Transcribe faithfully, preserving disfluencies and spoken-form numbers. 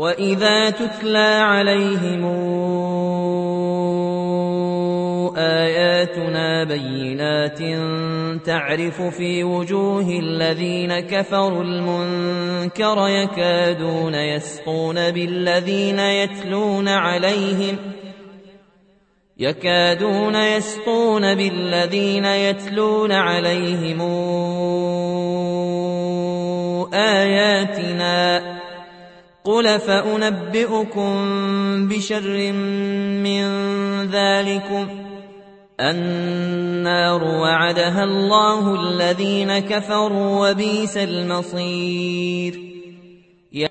وَإِذَا تُتْلَى عَلَيْهِمْ آيَاتُنَا بَيِّنَاتٍ تَعْرِفُ فِي وُجُوهِ الَّذِينَ كَفَرُوا الْمُنكَرَ يَكَادُونَ يَسْطُونَ بِالَّذِينَ يَتْلُونَ عَلَيْهِمْ يَكَادُونَ يَسْطُونَ بِالَّذِينَ يَتْلُونَ عَلَيْهِمْ آيَاتِنَا قُلْ فَأُنَبِّئُكُم بِشَرٍّ مِّن ذَٰلِكُمُ النَّارُ وَعَدَهَا اللَّهُ الَّذِينَ كَفَرُوا وَبِئْسَ الْمَصِيرُ